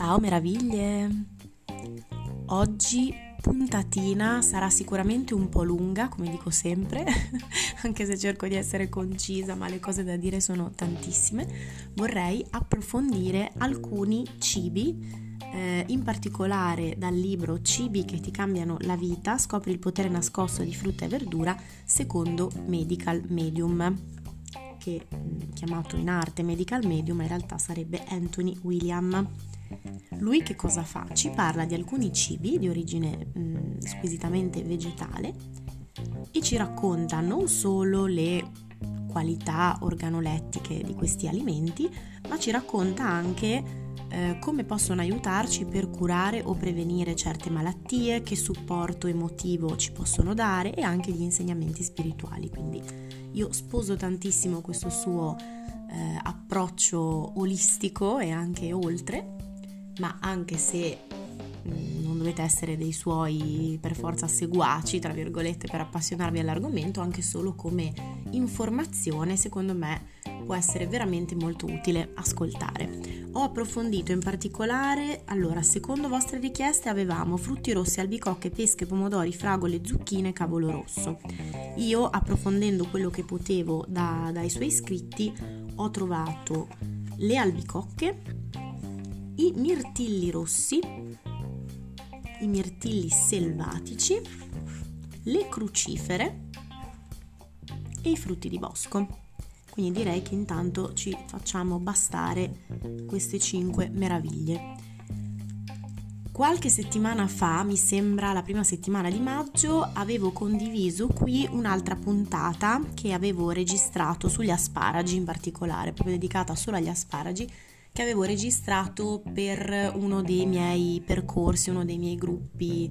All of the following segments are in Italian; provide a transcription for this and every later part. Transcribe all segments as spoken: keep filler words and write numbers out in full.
Ciao meraviglie! Oggi puntatina sarà sicuramente un po' lunga, come dico sempre, anche se cerco di essere concisa, ma le cose da dire sono tantissime. Vorrei approfondire alcuni cibi, eh, in particolare dal libro Cibi che ti cambiano la vita, scopri il potere nascosto di frutta e verdura, secondo Medical Medium, che chiamato in arte Medical Medium in realtà sarebbe Anthony William. Lui che cosa fa? Ci parla di alcuni cibi di origine mh, squisitamente vegetale e ci racconta non solo le qualità organolettiche di questi alimenti, ma ci racconta anche eh, come possono aiutarci per curare o prevenire certe malattie, che supporto emotivo ci possono dare e anche gli insegnamenti spirituali. Quindi io sposo tantissimo questo suo eh, approccio olistico e anche oltre, ma anche se mh, non dovete essere dei suoi per forza seguaci, tra virgolette, per appassionarvi all'argomento, anche solo come informazione, secondo me può essere veramente molto utile ascoltare. Ho approfondito in particolare, allora, secondo vostre richieste avevamo frutti rossi, albicocche, pesche, pomodori, fragole, zucchine e cavolo rosso. Io, approfondendo quello che potevo da, dai suoi iscritti, ho trovato le albicocche, i mirtilli rossi, i mirtilli selvatici, le crucifere e i frutti di bosco. Quindi direi che intanto ci facciamo bastare queste cinque meraviglie. Qualche settimana fa, mi sembra la prima settimana di maggio, avevo condiviso qui un'altra puntata che avevo registrato sugli asparagi, in particolare, proprio dedicata solo agli asparagi, che avevo registrato per uno dei miei percorsi, uno dei miei gruppi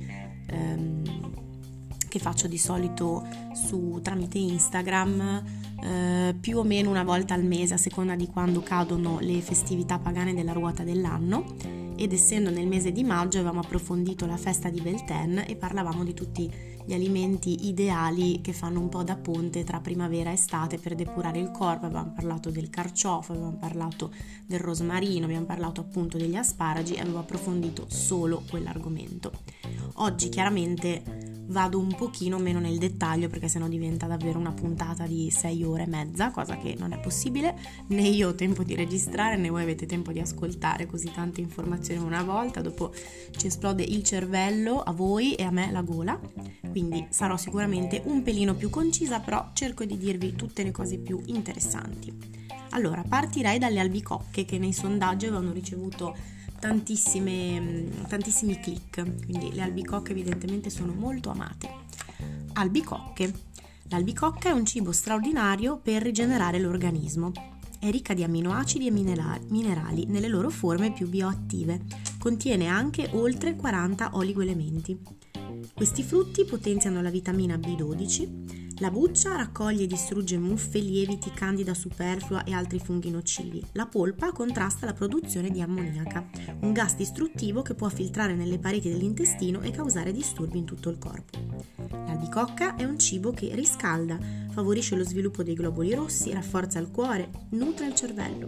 ehm, che faccio di solito su, tramite Instagram, eh, più o meno una volta al mese, a seconda di quando cadono le festività pagane della ruota dell'anno. Ed essendo nel mese di maggio avevamo approfondito la festa di Beltane e parlavamo di tutti gli alimenti ideali che fanno un po' da ponte tra primavera e estate per depurare il corpo. Abbiamo parlato del carciofo, abbiamo parlato del rosmarino, abbiamo parlato appunto degli asparagi e avevo approfondito solo quell'argomento. Oggi chiaramente vado un pochino meno nel dettaglio, perché sennò diventa davvero una puntata di sei ore e mezza, cosa che non è possibile, né io ho tempo di registrare né voi avete tempo di ascoltare così tante informazioni una volta. Dopo ci esplode il cervello, a voi e a me la gola, quindi sarò sicuramente un pelino più concisa, però cerco di dirvi tutte le cose più interessanti. Allora, partirei dalle albicocche, che nei sondaggi avevano ricevuto tantissime, tantissimi click, quindi le albicocche evidentemente sono molto amate. Albicocche. L'albicocca è un cibo straordinario per rigenerare l'organismo. È ricca di amminoacidi e minerali nelle loro forme più bioattive. Contiene anche oltre quaranta oligoelementi. Questi frutti potenziano la vitamina B dodici. La buccia raccoglie e distrugge muffe, lieviti, candida superflua e altri funghi nocivi. La polpa contrasta la produzione di ammoniaca, un gas distruttivo che può filtrare nelle pareti dell'intestino e causare disturbi in tutto il corpo. L'albicocca è un cibo che riscalda, favorisce lo sviluppo dei globuli rossi, rafforza il cuore, nutre il cervello.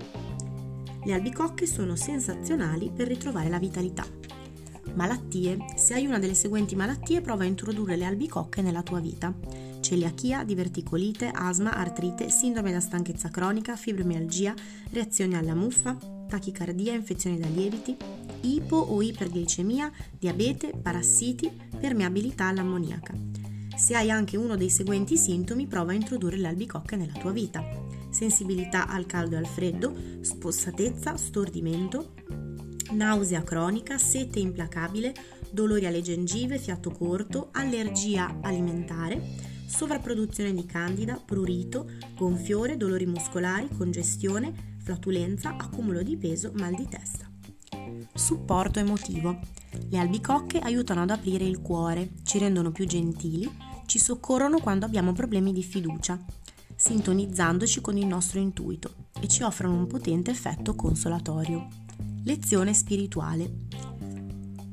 Le albicocche sono sensazionali per ritrovare la vitalità. Malattie. Se hai una delle seguenti malattie, prova a introdurre le albicocche nella tua vita: celiachia, diverticolite, asma, artrite, sindrome da stanchezza cronica, fibromialgia, reazioni alla muffa, tachicardia, infezioni da lieviti, ipo o iperglicemia, diabete, parassiti, permeabilità all'ammoniaca. Se hai anche uno dei seguenti sintomi, prova a introdurre le albicocche nella tua vita: sensibilità al caldo e al freddo, spossatezza, stordimento, nausea cronica, sete implacabile, dolori alle gengive, fiato corto, allergia alimentare, sovrapproduzione di candida, prurito, gonfiore, dolori muscolari, congestione, flatulenza, accumulo di peso, mal di testa. Supporto emotivo. Le albicocche aiutano ad aprire il cuore, ci rendono più gentili, ci soccorrono quando abbiamo problemi di fiducia, sintonizzandoci con il nostro intuito, e ci offrono un potente effetto consolatorio. Lezione spirituale.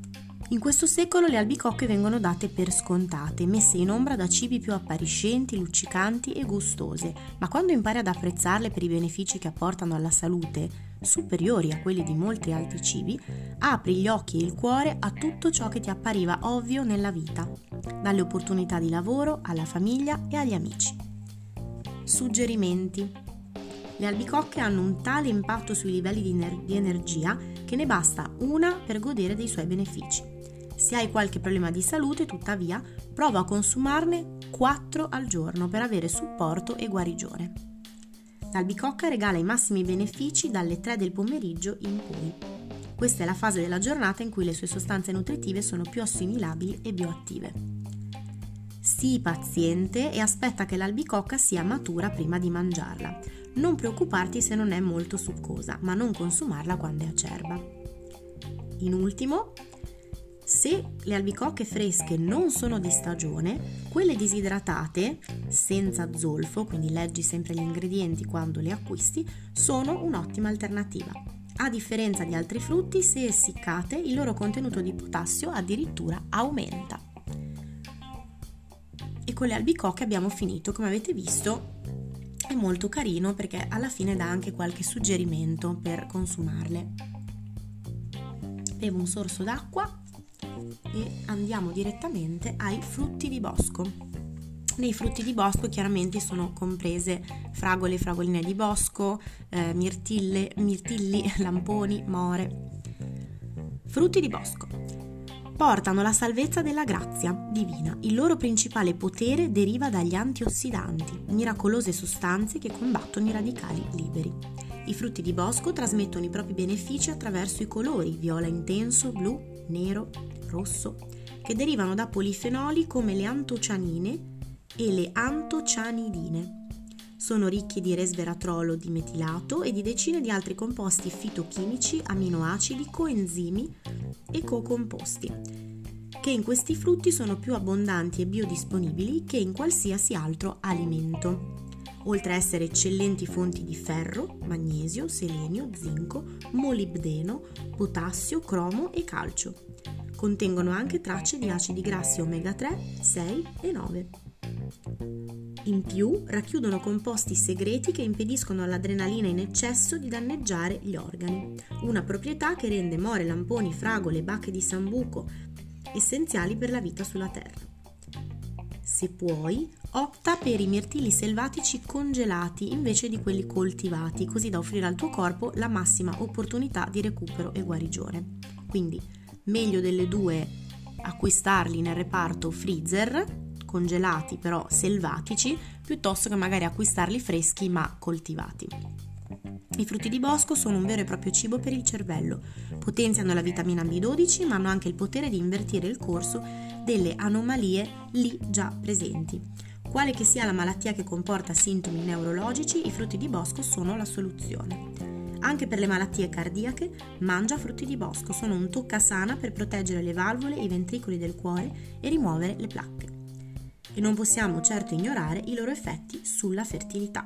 In questo secolo le albicocche vengono date per scontate, messe in ombra da cibi più appariscenti, luccicanti e gustose, ma quando impari ad apprezzarle per i benefici che apportano alla salute, superiori a quelli di molti altri cibi, apri gli occhi e il cuore a tutto ciò che ti appariva ovvio nella vita, dalle opportunità di lavoro alla famiglia e agli amici. Suggerimenti. Le albicocche hanno un tale impatto sui livelli di, ener- di energia che ne basta una per godere dei suoi benefici. Se hai qualche problema di salute, tuttavia, prova a consumarne quattro al giorno per avere supporto e guarigione. L'albicocca regala i massimi benefici dalle tre del pomeriggio in poi. Questa è la fase della giornata in cui le sue sostanze nutritive sono più assimilabili e bioattive. Sii paziente e aspetta che l'albicocca sia matura prima di mangiarla. Non preoccuparti se non è molto succosa, ma non consumarla quando è acerba. In ultimo, se le albicocche fresche non sono di stagione, quelle disidratate, senza zolfo, quindi leggi sempre gli ingredienti quando le acquisti, sono un'ottima alternativa. A differenza di altri frutti, se essiccate, il loro contenuto di potassio addirittura aumenta. E con le albicocche abbiamo finito. Come avete visto, è molto carino perché alla fine dà anche qualche suggerimento per consumarle. Bevo un sorso d'acqua e andiamo direttamente ai frutti di bosco. Nei frutti di bosco chiaramente sono comprese fragole, fragoline di bosco, eh, mirtille, mirtilli, lamponi, more. Frutti di bosco portano la salvezza della grazia divina. Il loro principale potere deriva dagli antiossidanti, miracolose sostanze che combattono i radicali liberi. I frutti di bosco trasmettono i propri benefici attraverso i colori viola intenso, blu, nero, rosso, che derivano da polifenoli come le antocianine e le antocianidine. Sono ricchi di resveratrolo dimetilato e di decine di altri composti fitochimici, aminoacidi, coenzimi e co-composti, che in questi frutti sono più abbondanti e biodisponibili che in qualsiasi altro alimento. Oltre a essere eccellenti fonti di ferro, magnesio, selenio, zinco, molibdeno, potassio, cromo e calcio. Contengono anche tracce di acidi grassi omega tre, sei e nove. In più racchiudono composti segreti che impediscono all'adrenalina in eccesso di danneggiare gli organi, una proprietà che rende more, lamponi, fragole, bacche di sambuco essenziali per la vita sulla terra. Se puoi, opta per i mirtilli selvatici congelati invece di quelli coltivati, così da offrire al tuo corpo la massima opportunità di recupero e guarigione. Quindi, meglio delle due acquistarli nel reparto freezer, congelati però selvatici, piuttosto che magari acquistarli freschi ma coltivati. I frutti di bosco sono un vero e proprio cibo per il cervello, potenziano la vitamina B dodici ma hanno anche il potere di invertire il corso delle anomalie lì già presenti. Quale che sia la malattia che comporta sintomi neurologici, i frutti di bosco sono la soluzione. Anche per le malattie cardiache, mangia frutti di bosco, sono un toccasana per proteggere le valvole e i ventricoli del cuore e rimuovere le placche. E non possiamo certo ignorare i loro effetti sulla fertilità.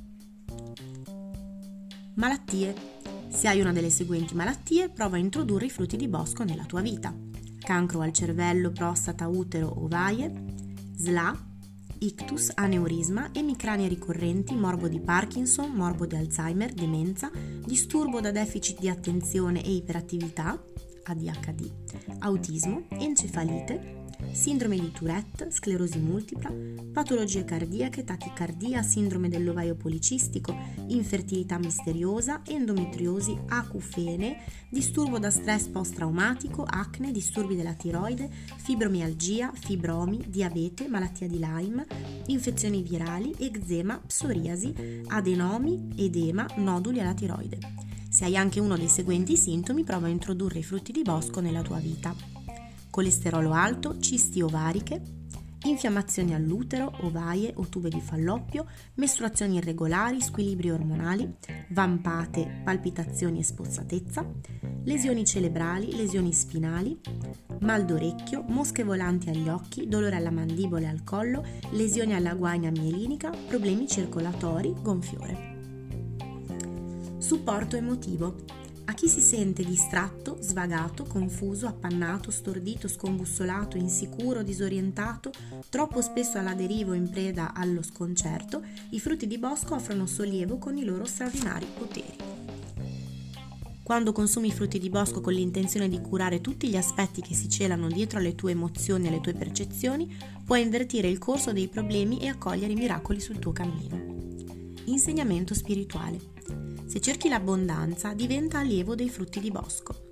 Malattie. Se hai una delle seguenti malattie, prova a introdurre i frutti di bosco nella tua vita. Cancro al cervello, prostata, utero, ovaie, S L A, ictus, aneurisma, emicranie ricorrenti, morbo di Parkinson, morbo di Alzheimer, demenza, disturbo da deficit di attenzione e iperattività, A D H D, autismo, encefalite, sindrome di Tourette, sclerosi multipla, patologie cardiache, tachicardia, sindrome dell'ovaio policistico, infertilità misteriosa, endometriosi, acufene, disturbo da stress post-traumatico, acne, disturbi della tiroide, fibromialgia, fibromi, diabete, malattia di Lyme, infezioni virali, eczema, psoriasi, adenomi, edema, noduli alla tiroide. Se hai anche uno dei seguenti sintomi, prova a introdurre i frutti di bosco nella tua vita. Colesterolo alto, cisti ovariche, infiammazioni all'utero, ovaie o tube di Falloppio, mestruazioni irregolari, squilibri ormonali, vampate, palpitazioni e spossatezza, lesioni cerebrali, lesioni spinali, mal d'orecchio, mosche volanti agli occhi, dolore alla mandibola e al collo, lesioni alla guaina mielinica, problemi circolatori, gonfiore. Supporto emotivo. A chi si sente distratto, svagato, confuso, appannato, stordito, scombussolato, insicuro, disorientato, troppo spesso alla deriva o in preda allo sconcerto, i frutti di bosco offrono sollievo con i loro straordinari poteri. Quando consumi frutti di bosco con l'intenzione di curare tutti gli aspetti che si celano dietro alle tue emozioni e alle tue percezioni, puoi invertire il corso dei problemi e accogliere i miracoli sul tuo cammino. Insegnamento spirituale. Se cerchi l'abbondanza, diventa allievo dei frutti di bosco.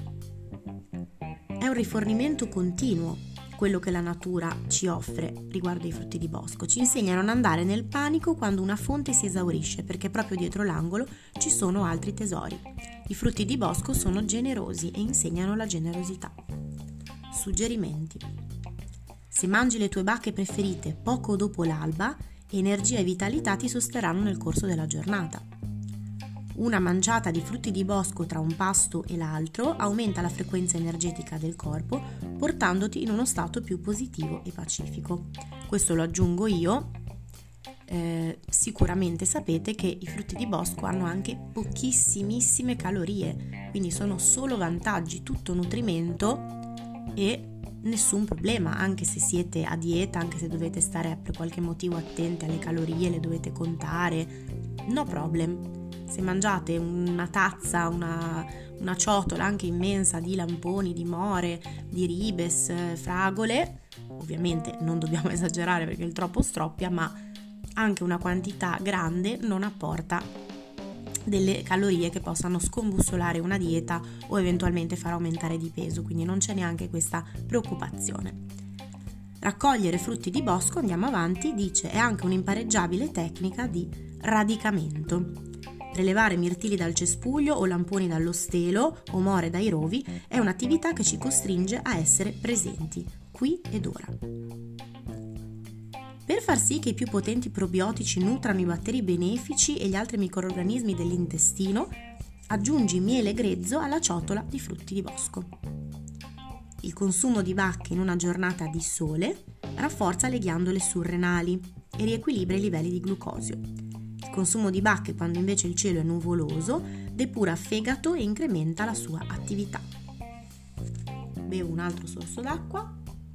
È un rifornimento continuo quello che la natura ci offre riguardo ai frutti di bosco. Ci insegna a non andare nel panico quando una fonte si esaurisce, perché proprio dietro l'angolo ci sono altri tesori. I frutti di bosco sono generosi e insegnano la generosità. Suggerimenti. Se mangi le tue bacche preferite poco dopo l'alba, energia e vitalità ti sosterranno nel corso della giornata. Una mangiata di frutti di bosco tra un pasto e l'altro aumenta la frequenza energetica del corpo, portandoti in uno stato più positivo e pacifico. Questo lo aggiungo io. Eh, sicuramente sapete che i frutti di bosco hanno anche pochissimissime calorie, quindi sono solo vantaggi, tutto nutrimento e nessun problema, anche se siete a dieta, anche se dovete stare per qualche motivo attenti alle calorie, le dovete contare, no problem. Se mangiate una tazza, una, una ciotola anche immensa di lamponi, di more, di ribes, fragole, ovviamente non dobbiamo esagerare perché il troppo stroppia, ma anche una quantità grande non apporta delle calorie che possano scombussolare una dieta o eventualmente far aumentare di peso, quindi non c'è neanche questa preoccupazione. Raccogliere frutti di bosco, andiamo avanti, dice, è anche un'impareggiabile tecnica di radicamento. Prelevare mirtilli dal cespuglio o lamponi dallo stelo o more dai rovi è un'attività che ci costringe a essere presenti, qui ed ora. Per far sì che i più potenti probiotici nutrano i batteri benefici e gli altri microrganismi dell'intestino, aggiungi miele grezzo alla ciotola di frutti di bosco. Il consumo di bacche in una giornata di sole rafforza le ghiandole surrenali e riequilibra i livelli di glucosio. Il consumo di bacche quando invece il cielo è nuvoloso depura fegato e incrementa la sua attività. Bevo un altro sorso d'acqua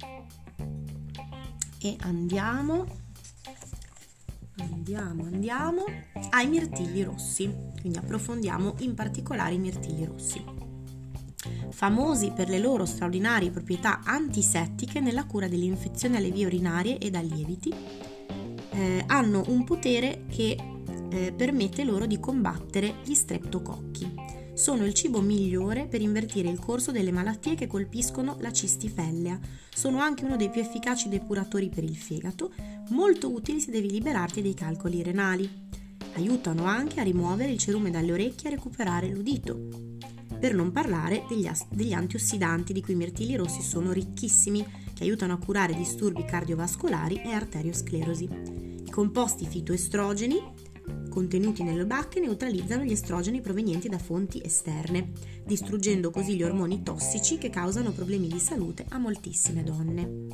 e andiamo, andiamo, andiamo ai mirtilli rossi, quindi approfondiamo in particolare i mirtilli rossi. Famosi per le loro straordinarie proprietà antisettiche nella cura delle infezioni alle vie urinarie e da lieviti, eh, hanno un potere che eh, permette loro di combattere gli streptococchi. Sono il cibo migliore per invertire il corso delle malattie che colpiscono la cistifellea. Sono anche uno dei più efficaci depuratori per il fegato, molto utili se devi liberarti dei calcoli renali. Aiutano anche a rimuovere il cerume dalle orecchie e a recuperare l'udito. Per non parlare degli, as- degli antiossidanti di cui i mirtilli rossi sono ricchissimi, che aiutano a curare disturbi cardiovascolari e arteriosclerosi. I composti fitoestrogeni contenuti nelle bacche neutralizzano gli estrogeni provenienti da fonti esterne, distruggendo così gli ormoni tossici che causano problemi di salute a moltissime donne.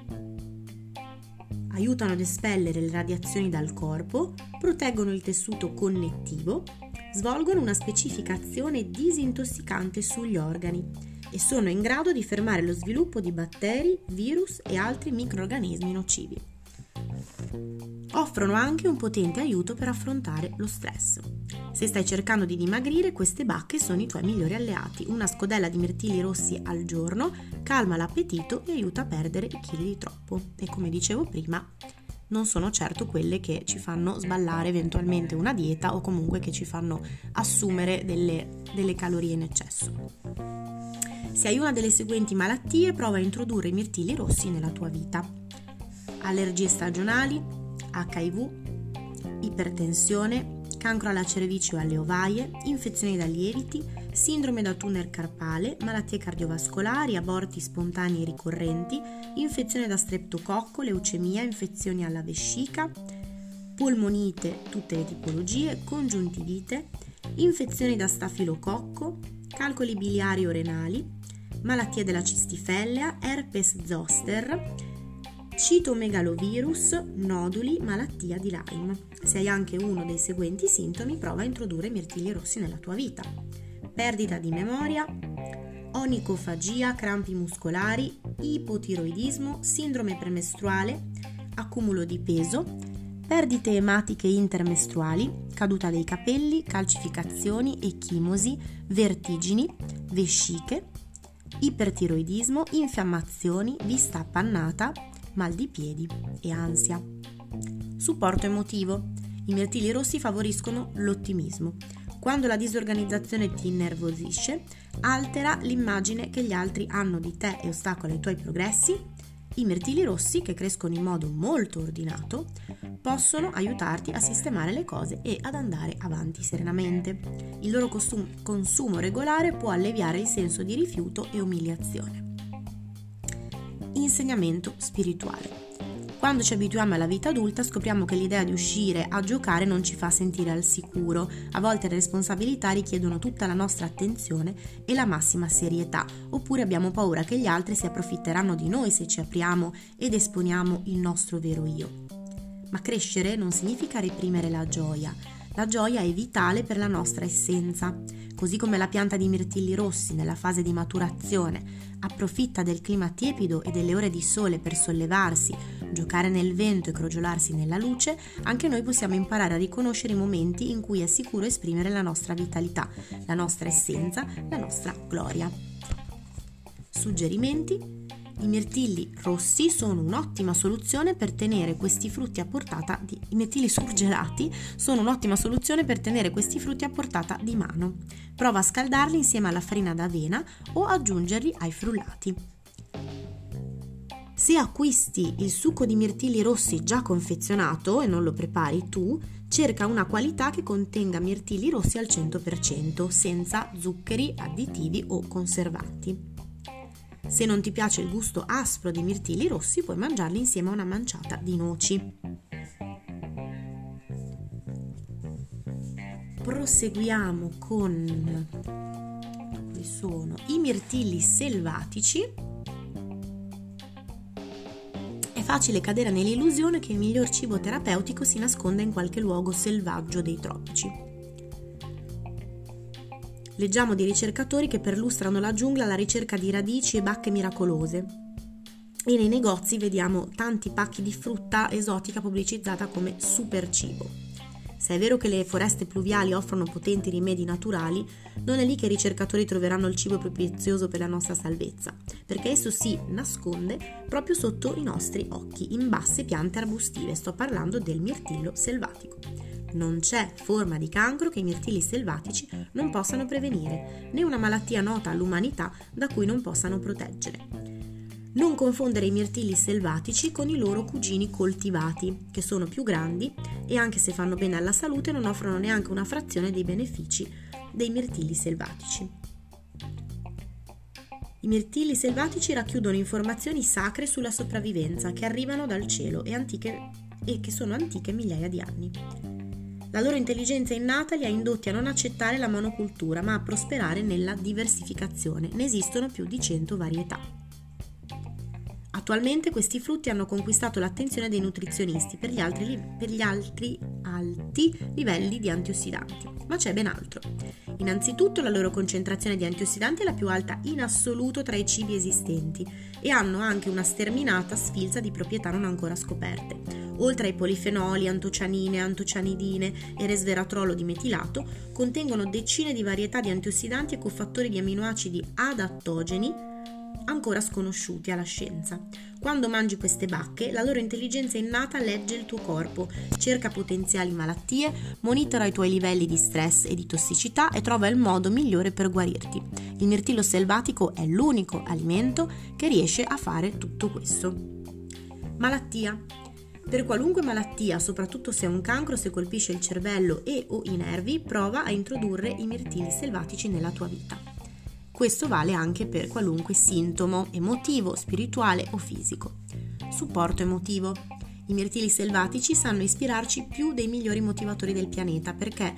Aiutano ad espellere le radiazioni dal corpo, proteggono il tessuto connettivo, svolgono una specifica azione disintossicante sugli organi e sono in grado di fermare lo sviluppo di batteri, virus e altri microrganismi nocivi. Offrono anche un potente aiuto per affrontare lo stress. Se stai cercando di dimagrire, queste bacche sono i tuoi migliori alleati. Una scodella di mirtilli rossi al giorno calma l'appetito e aiuta a perdere i chili di troppo. E come dicevo prima, non sono certo quelle che ci fanno sballare eventualmente una dieta o comunque che ci fanno assumere delle, delle calorie in eccesso. Se hai una delle seguenti malattie, prova a introdurre i mirtilli rossi nella tua vita. Allergie stagionali, acca i vu, ipertensione, cancro alla cervice o alle ovaie, infezioni da lieviti, sindrome da tunnel carpale, malattie cardiovascolari, aborti spontanei ricorrenti, infezione da streptococco, leucemia, infezioni alla vescica, polmonite, tutte le tipologie, congiuntivite, infezioni da stafilococco, calcoli biliari o renali, malattie della cistifellea, herpes zoster, citomegalovirus, noduli, malattia di Lyme. Se hai anche uno dei seguenti sintomi, prova a introdurre mirtilli rossi nella tua vita. perdita di memoria, onicofagia, crampi muscolari, ipotiroidismo, sindrome premestruale, accumulo di peso, perdite ematiche intermestruali, caduta dei capelli, calcificazioni, ecchimosi, vertigini, vesciche, ipertiroidismo, infiammazioni, vista appannata, mal di piedi e ansia. Supporto emotivo. I mirtilli rossi favoriscono l'ottimismo. Quando la disorganizzazione ti innervosisce, altera l'immagine che gli altri hanno di te e ostacola i tuoi progressi, i mirtilli rossi, che crescono in modo molto ordinato, possono aiutarti a sistemare le cose e ad andare avanti serenamente. Il loro costum- consumo regolare può alleviare il senso di rifiuto e umiliazione. Insegnamento spirituale. Quando ci abituiamo alla vita adulta scopriamo che l'idea di uscire a giocare non ci fa sentire al sicuro. A volte le responsabilità richiedono tutta la nostra attenzione e la massima serietà, oppure abbiamo paura che gli altri si approfitteranno di noi se ci apriamo ed esponiamo il nostro vero io. Ma crescere non significa reprimere la gioia. La gioia è vitale per la nostra essenza. Così come la pianta di mirtilli rossi nella fase di maturazione approfitta del clima tiepido e delle ore di sole per sollevarsi, giocare nel vento e crogiolarsi nella luce, anche noi possiamo imparare a riconoscere i momenti in cui è sicuro esprimere la nostra vitalità, la nostra essenza, la nostra gloria. Suggerimenti? I mirtilli rossi sono un'ottima soluzione per tenere questi frutti a portata di i mirtilli surgelati sono un'ottima soluzione per tenere questi frutti a portata di mano. Prova a scaldarli insieme alla farina d'avena o aggiungerli ai frullati. Se acquisti il succo di mirtilli rossi già confezionato e non lo prepari tu, cerca una qualità che contenga mirtilli rossi al cento per cento, senza zuccheri, additivi o conservanti. Se non ti piace il gusto aspro dei mirtilli rossi, puoi mangiarli insieme a una manciata di noci. Proseguiamo con dove sono i mirtilli selvatici. È facile cadere nell'illusione che il miglior cibo terapeutico si nasconda in qualche luogo selvaggio dei tropici. Leggiamo di ricercatori che perlustrano la giungla alla ricerca di radici e bacche miracolose. E nei negozi vediamo tanti pacchi di frutta esotica pubblicizzata come super cibo. Se è vero che le foreste pluviali offrono potenti rimedi naturali, non è lì che i ricercatori troveranno il cibo più prezioso per la nostra salvezza, perché esso si nasconde proprio sotto i nostri occhi, in basse piante arbustive. Sto parlando del mirtillo selvatico. Non c'è forma di cancro che i mirtilli selvatici non possano prevenire, né una malattia nota all'umanità da cui non possano proteggere. Non confondere i mirtilli selvatici con i loro cugini coltivati, che sono più grandi e anche se fanno bene alla salute non offrono neanche una frazione dei benefici dei mirtilli selvatici. I mirtilli selvatici racchiudono informazioni sacre sulla sopravvivenza che arrivano dal cielo e, antiche, e che sono antiche migliaia di anni. La loro intelligenza innata li ha indotti a non accettare la monocultura, ma a prosperare nella diversificazione. Ne esistono più di cento varietà. Attualmente questi frutti hanno conquistato l'attenzione dei nutrizionisti per gli altri, per gli altri alti livelli di antiossidanti, ma c'è ben altro. Innanzitutto la loro concentrazione di antiossidanti è la più alta in assoluto tra i cibi esistenti e hanno anche una sterminata sfilza di proprietà non ancora scoperte. Oltre ai polifenoli, antocianine, antocianidine e resveratrolo dimetilato, contengono decine di varietà di antiossidanti e cofattori di aminoacidi adattogeni ancora sconosciuti alla scienza. Quando mangi queste bacche, la loro intelligenza innata legge il tuo corpo, cerca potenziali malattie, monitora i tuoi livelli di stress e di tossicità e trova il modo migliore per guarirti. Il mirtillo selvatico è l'unico alimento che riesce a fare tutto questo. Malattia. Per qualunque malattia, soprattutto se è un cancro, se colpisce il cervello e o i nervi, prova a introdurre i mirtilli selvatici nella tua vita. Questo vale anche per qualunque sintomo emotivo, spirituale o fisico. Supporto emotivo. I mirtilli selvatici sanno ispirarci più dei migliori motivatori del pianeta perché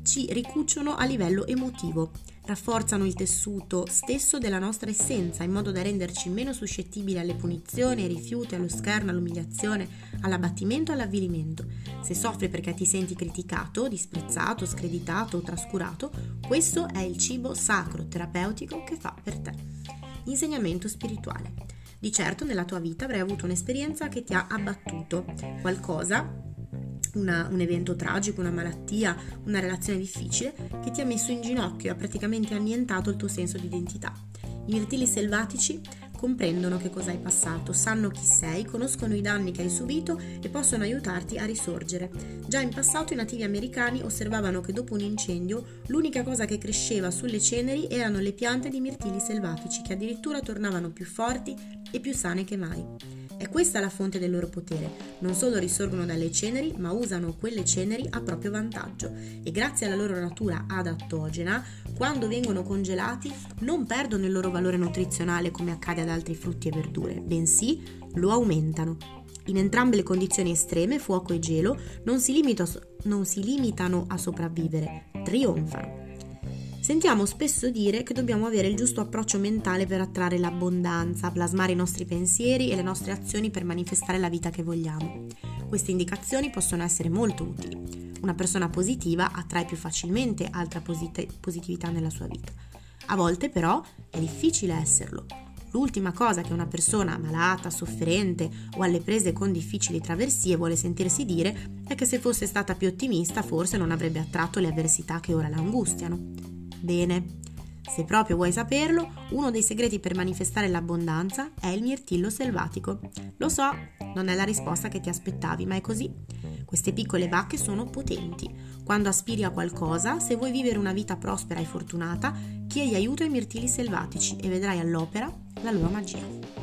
ci ricuciono a livello emotivo, rafforzano il tessuto stesso della nostra essenza in modo da renderci meno suscettibili alle punizioni, ai rifiuti, allo scherno, all'umiliazione, all'abbattimento e all'avvilimento. Se soffri perché ti senti criticato, disprezzato, screditato o trascurato, questo è il cibo sacro, terapeutico che fa per te. Insegnamento spirituale. Di certo nella tua vita avrai avuto un'esperienza che ti ha abbattuto, qualcosa, una, un evento tragico, una malattia, una relazione difficile che ti ha messo in ginocchio e ha praticamente annientato il tuo senso di identità. I mirtilli selvatici comprendono che cosa hai passato, sanno chi sei, conoscono i danni che hai subito e possono aiutarti a risorgere. Già in passato i nativi americani osservavano che dopo un incendio l'unica cosa che cresceva sulle ceneri erano le piante di mirtilli selvatici che addirittura tornavano più forti e più sane che mai. È questa la fonte del loro potere. Non solo risorgono dalle ceneri, ma usano quelle ceneri a proprio vantaggio e grazie alla loro natura adattogena, quando vengono congelati non perdono il loro valore nutrizionale come accade ad altri frutti e verdure, bensì lo aumentano. In entrambe le condizioni estreme, fuoco e gelo, non si, limita, non si limitano a sopravvivere, trionfano. Sentiamo spesso dire che dobbiamo avere il giusto approccio mentale per attrarre l'abbondanza, plasmare i nostri pensieri e le nostre azioni per manifestare la vita che vogliamo. Queste indicazioni possono essere molto utili. Una persona positiva attrae più facilmente altra posit- positività nella sua vita. A volte però è difficile esserlo. L'ultima cosa che una persona malata, sofferente o alle prese con difficili traversie vuole sentirsi dire è che se fosse stata più ottimista forse non avrebbe attratto le avversità che ora la angustiano. Bene, se proprio vuoi saperlo, uno dei segreti per manifestare l'abbondanza è il mirtillo selvatico. Lo so, non è la risposta che ti aspettavi, ma è così. Queste piccole bacche sono potenti. Quando aspiri a qualcosa, se vuoi vivere una vita prospera e fortunata, chiedi aiuto ai mirtilli selvatici e vedrai all'opera la loro magia.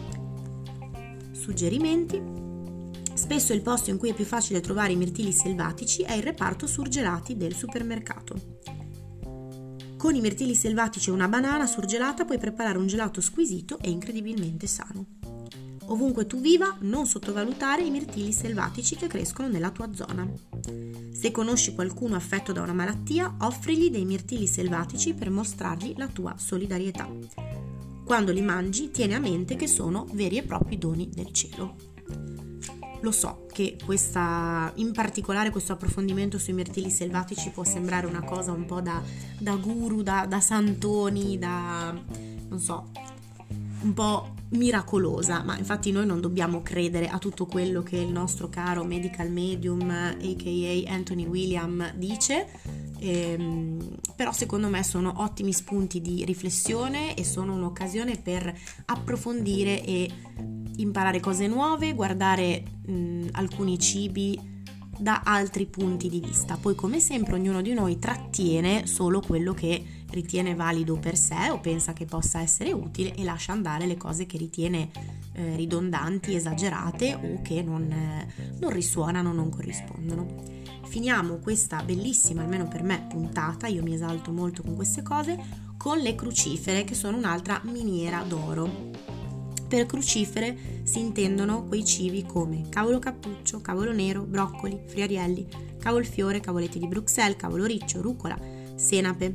Suggerimenti. Spesso il posto in cui è più facile trovare i mirtilli selvatici è il reparto surgelati del supermercato. Con i mirtilli selvatici e una banana surgelata puoi preparare un gelato squisito e incredibilmente sano. Ovunque tu viva, non sottovalutare i mirtilli selvatici che crescono nella tua zona. Se conosci qualcuno affetto da una malattia, offrigli dei mirtilli selvatici per mostrargli la tua solidarietà. Quando li mangi, tieni a mente che sono veri e propri doni del cielo. Lo so che questa, in particolare questo approfondimento sui mirtilli selvatici può sembrare una cosa un po' da, da guru, da, da santoni, da, non so, un po' miracolosa, ma infatti noi non dobbiamo credere a tutto quello che il nostro caro medical medium, a k a. Anthony William, dice, ehm, però secondo me sono ottimi spunti di riflessione e sono un'occasione per approfondire e imparare cose nuove, guardare mh, alcuni cibi da altri punti di vista. Poi, come sempre, ognuno di noi trattiene solo quello che ritiene valido per sé o pensa che possa essere utile e lascia andare le cose che ritiene eh, ridondanti, esagerate o che non, eh, non risuonano, non corrispondono. Finiamo questa bellissima, almeno per me, puntata, io mi esalto molto con queste cose, con le crucifere, che sono un'altra miniera d'oro. Per crucifere si intendono quei cibi come cavolo cappuccio, cavolo nero, broccoli, friarielli, cavolfiore, cavoletti di Bruxelles, cavolo riccio, rucola, senape.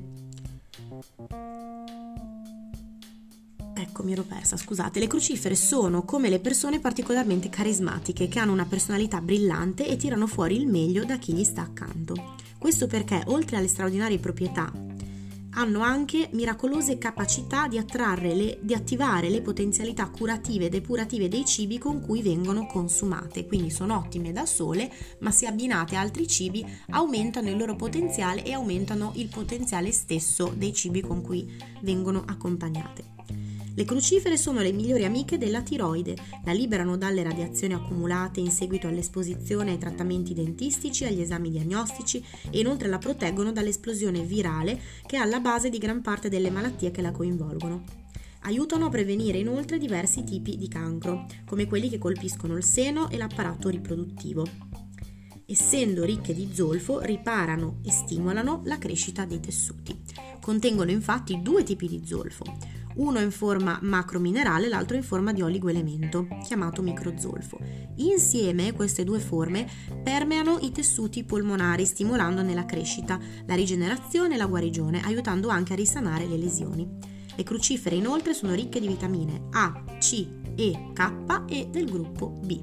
Ecco, mi ero persa, scusate. Le crucifere sono come le persone particolarmente carismatiche che hanno una personalità brillante e tirano fuori il meglio da chi gli sta accanto. Questo perché, oltre alle straordinarie proprietà, hanno anche miracolose capacità di attrarre, le, di attivare le potenzialità curative e depurative dei cibi con cui vengono consumate, quindi sono ottime da sole, ma se abbinate a altri cibi aumentano il loro potenziale e aumentano il potenziale stesso dei cibi con cui vengono accompagnate. Le crucifere sono le migliori amiche della tiroide, la liberano dalle radiazioni accumulate in seguito all'esposizione ai trattamenti dentistici, agli esami diagnostici e inoltre la proteggono dall'esplosione virale che è alla base di gran parte delle malattie che la coinvolgono. Aiutano a prevenire inoltre diversi tipi di cancro, come quelli che colpiscono il seno e l'apparato riproduttivo. Essendo ricche di zolfo, riparano e stimolano la crescita dei tessuti. Contengono infatti due tipi di zolfo. uno in forma macrominerale, l'altro in forma di oligoelemento, chiamato microzolfo. Insieme queste due forme permeano i tessuti polmonari, stimolandone la crescita, la rigenerazione e la guarigione, aiutando anche a risanare le lesioni. Le crucifere inoltre sono ricche di vitamine A, C, E, K e del gruppo B.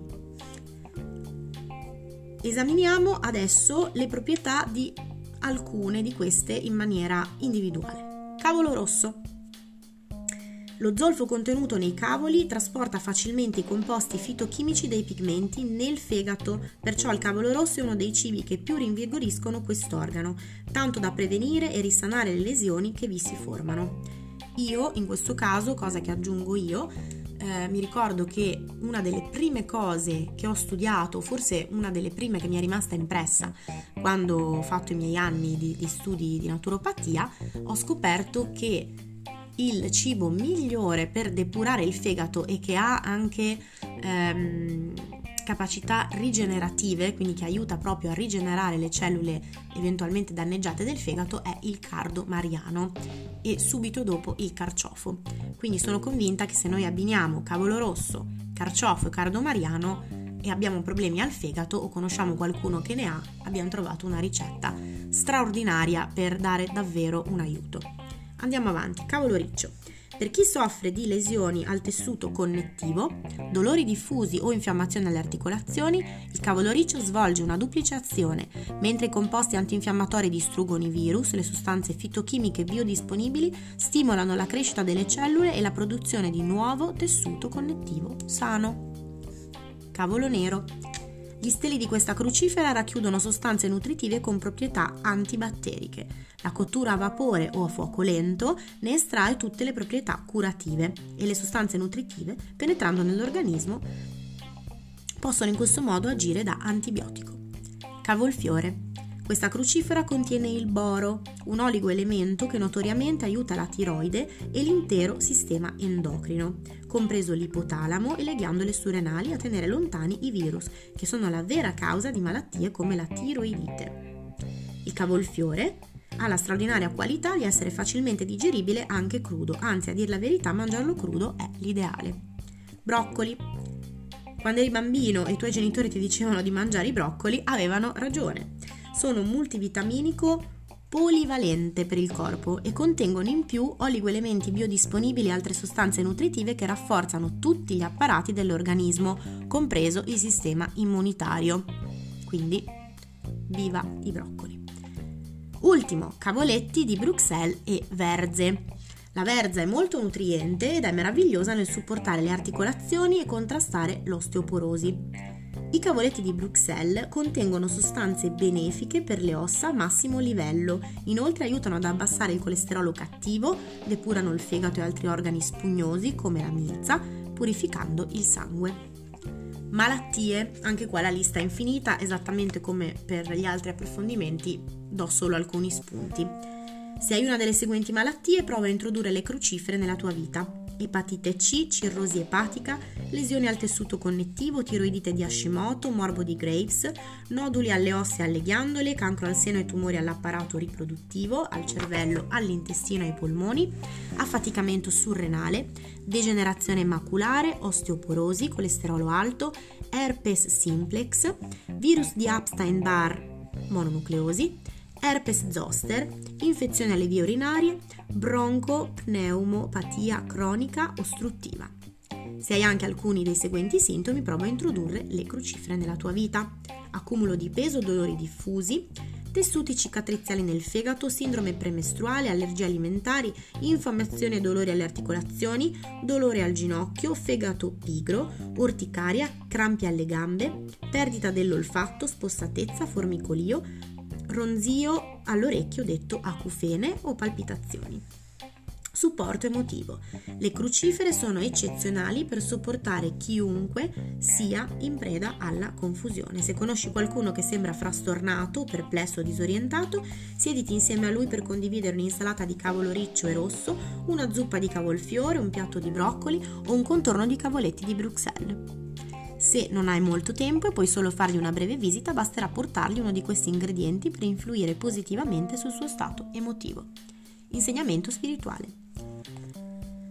Esaminiamo adesso le proprietà di alcune di queste in maniera individuale. Cavolo rosso. Lo zolfo contenuto nei cavoli trasporta facilmente i composti fitochimici dei pigmenti nel fegato, perciò il cavolo rosso è uno dei cibi che più rinvigoriscono quest'organo, tanto da prevenire e risanare le lesioni che vi si formano. Io, in questo caso, cosa che aggiungo io, eh, mi ricordo che una delle prime cose che ho studiato, forse una delle prime che mi è rimasta impressa quando ho fatto i miei anni di, di studi di naturopatia, ho scoperto che il cibo migliore per depurare il fegato e che ha anche ehm, capacità rigenerative, quindi che aiuta proprio a rigenerare le cellule eventualmente danneggiate del fegato, è il cardo mariano e subito dopo il carciofo. Quindi sono convinta che se noi abbiniamo cavolo rosso, carciofo e cardo mariano e abbiamo problemi al fegato o conosciamo qualcuno che ne ha, abbiamo trovato una ricetta straordinaria per dare davvero un aiuto. Andiamo avanti. Cavolo riccio. Per chi soffre di lesioni al tessuto connettivo, dolori diffusi o infiammazione alle articolazioni, il cavolo riccio svolge una duplice azione. Mentre i composti antinfiammatori distruggono i virus, le sostanze fitochimiche biodisponibili stimolano la crescita delle cellule e la produzione di nuovo tessuto connettivo sano. Cavolo nero. Gli steli di questa crucifera racchiudono sostanze nutritive con proprietà antibatteriche. La cottura a vapore o a fuoco lento ne estrae tutte le proprietà curative e le sostanze nutritive, penetrando nell'organismo, possono in questo modo agire da antibiotico. Cavolfiore. Questa crucifera contiene il boro, un oligoelemento che notoriamente aiuta la tiroide e l'intero sistema endocrino, compreso l'ipotalamo e le ghiandole surrenali, a tenere lontani i virus, che sono la vera causa di malattie come la tiroidite. Il cavolfiore ha la straordinaria qualità di essere facilmente digeribile anche crudo, anzi, a dir la verità, mangiarlo crudo è l'ideale. Broccoli. Quando eri bambino e i tuoi genitori ti dicevano di mangiare i broccoli, avevano ragione. Sono un multivitaminico polivalente per il corpo e contengono in più oligoelementi biodisponibili e altre sostanze nutritive che rafforzano tutti gli apparati dell'organismo, compreso il sistema immunitario. Quindi, viva i broccoli! Ultimo, cavoletti di Bruxelles e verze. La verza è molto nutriente ed è meravigliosa nel supportare le articolazioni e contrastare l'osteoporosi. I cavoletti di Bruxelles contengono sostanze benefiche per le ossa a massimo livello, inoltre aiutano ad abbassare il colesterolo cattivo, depurano il fegato e altri organi spugnosi come la milza, purificando il sangue. Malattie, anche qua la lista è infinita, esattamente come per gli altri approfondimenti do solo alcuni spunti. Se hai una delle seguenti malattie, prova a introdurre le crucifere nella tua vita. Epatite C, cirrosi epatica, lesioni al tessuto connettivo, tiroidite di Hashimoto, morbo di Graves, noduli alle ossa e alle ghiandole, cancro al seno e tumori all'apparato riproduttivo, al cervello, all'intestino e ai polmoni, affaticamento surrenale, degenerazione maculare, osteoporosi, colesterolo alto, herpes simplex, virus di Epstein-Barr, mononucleosi, herpes zoster, infezione alle vie urinarie, broncopneumopatia cronica ostruttiva. Se hai anche alcuni dei seguenti sintomi, prova a introdurre le crucifere nella tua vita. Accumulo di peso, dolori diffusi, tessuti cicatriziali nel fegato, sindrome premestruale, allergie alimentari, infiammazione e dolori alle articolazioni, dolore al ginocchio, fegato pigro, orticaria, crampi alle gambe, perdita dell'olfatto, spossatezza, formicolio, ronzio all'orecchio detto acufene o palpitazioni. Supporto emotivo. Le crucifere sono eccezionali per supportare chiunque sia in preda alla confusione. Se conosci qualcuno che sembra frastornato, perplesso o disorientato, siediti insieme a lui per condividere un'insalata di cavolo riccio e rosso, una zuppa di cavolfiore, un piatto di broccoli o un contorno di cavoletti di Bruxelles. Se non hai molto tempo e puoi solo fargli una breve visita, basterà portargli uno di questi ingredienti per influire positivamente sul suo stato emotivo. Insegnamento spirituale.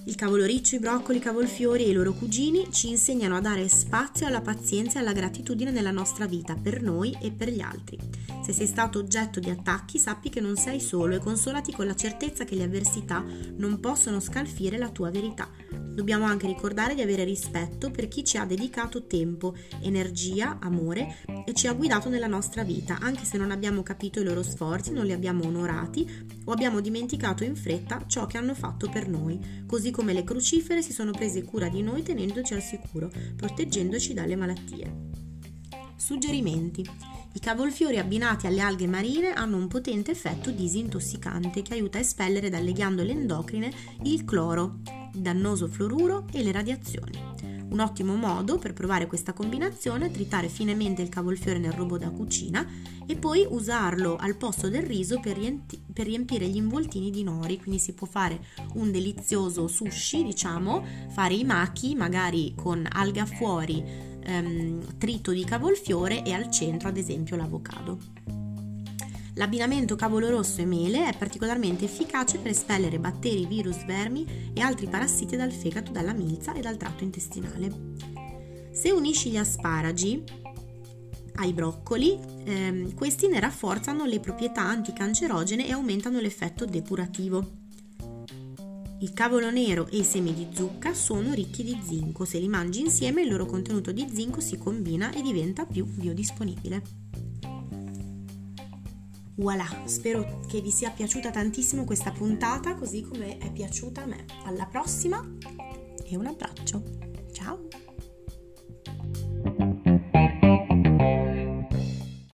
Il cavolo riccio, i broccoli, i cavolfiori e i loro cugini ci insegnano a dare spazio alla pazienza e alla gratitudine nella nostra vita, per noi e per gli altri. Se sei stato oggetto di attacchi, sappi che non sei solo e consolati con la certezza che le avversità non possono scalfire la tua verità. Dobbiamo anche ricordare di avere rispetto per chi ci ha dedicato tempo, energia, amore e ci ha guidato nella nostra vita, anche se non abbiamo capito i loro sforzi, non li abbiamo onorati o abbiamo dimenticato in fretta ciò che hanno fatto per noi, così come le crucifere si sono prese cura di noi tenendoci al sicuro, proteggendoci dalle malattie. Suggerimenti. I cavolfiori abbinati alle alghe marine hanno un potente effetto disintossicante che aiuta a espellere dalle ghiandole endocrine il cloro, il dannoso fluoruro e le radiazioni. Un ottimo modo per provare questa combinazione è tritare finemente il cavolfiore nel robot da cucina e poi usarlo al posto del riso per, riempi- per riempire gli involtini di nori. Quindi si può fare un delizioso sushi, diciamo, fare i maki magari con alga fuori, ehm, trito di cavolfiore e al centro ad esempio l'avocado. L'abbinamento cavolo rosso e mele è particolarmente efficace per espellere batteri, virus, vermi e altri parassiti dal fegato, dalla milza e dal tratto intestinale. Se unisci gli asparagi ai broccoli, ehm, questi ne rafforzano le proprietà anticancerogene e aumentano l'effetto depurativo. Il cavolo nero e i semi di zucca sono ricchi di zinco. Se li mangi insieme, il loro contenuto di zinco si combina e diventa più biodisponibile. Voilà, spero che vi sia piaciuta tantissimo questa puntata, così come è piaciuta a me. Alla prossima e un abbraccio. Ciao!